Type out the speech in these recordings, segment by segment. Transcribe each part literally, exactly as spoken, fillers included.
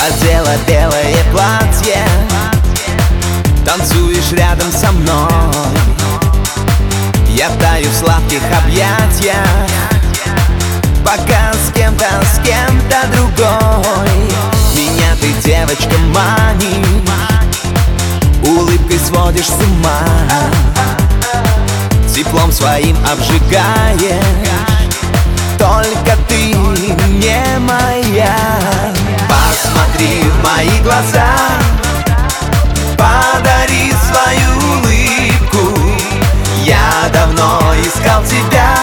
Одела белое платье, танцуешь рядом со мной. Я таю в сладких объятиях, пока с кем-то, с кем-то другой. Меня ты, девочка, манишь, улыбкой сводишь с ума, теплом своим обжигаешь. Только ты не моя. Посмотри в мои глаза, подари свою улыбку. Я давно искал тебя,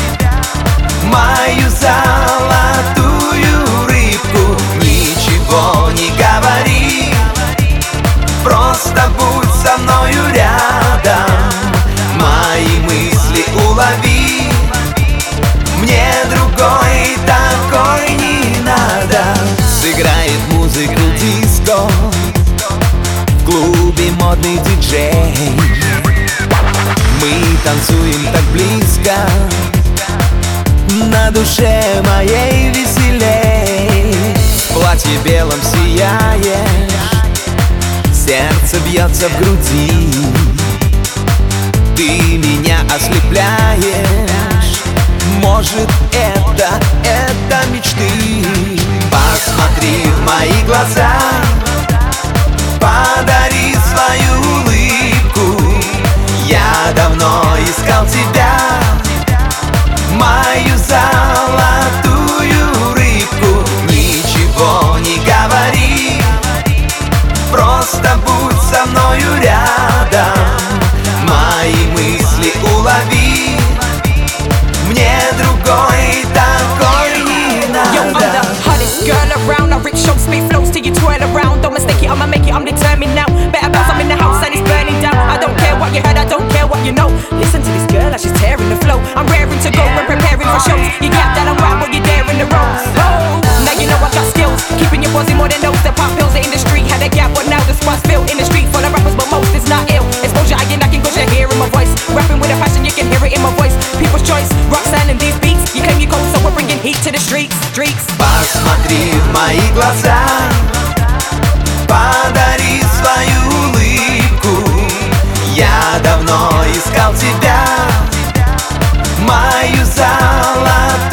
мою золотую рыбку. Ничего не говори, просто будь со мною рядом. Мои мысли улови, мне другой такой не надо. Сыграет музыку диско в клубе модный диджей. Мы танцуем так близко, на душе моей веселей. В платье белом сияешь, сердце бьется в груди. Ты меня ослепляешь, может это, это мечты. Посмотри в мои глаза, подари свою улыбку. Я давно искал тебя, мою золотую рыбку. Ничего не говори, просто будь со мною рядом. Мои мысли улови, мне другой такой не надо. Yo, I'm the hottest girl around. I rip show speed flows till you twirl around. Don't mistake it, I'ma make it, I'm determined now. Better bounce, I'm in the house and it's burning down. I don't care what you heard, I don't care what you know. Listen to this girl as she's tearing the flow. I'm raring to go, we're preparing for shows. You cap that I'm right, but you're there in the rows. Oh, now you know I got skills, keeping your buzzy more than those that pop pills. The industry had a gap, but now the spot's filled. In the street full of rappers, but most is not ill. Exposure, I get knocking cause you're hearing my voice. Rapping with a passion, you can hear it in my voice. People's choice, Roxanne and these beats. You claim you cold, so we're bringing heat to the streets, streets. Посмотри в мои глаза, подари свою улыбку. Я давно искал тебя, мою золотую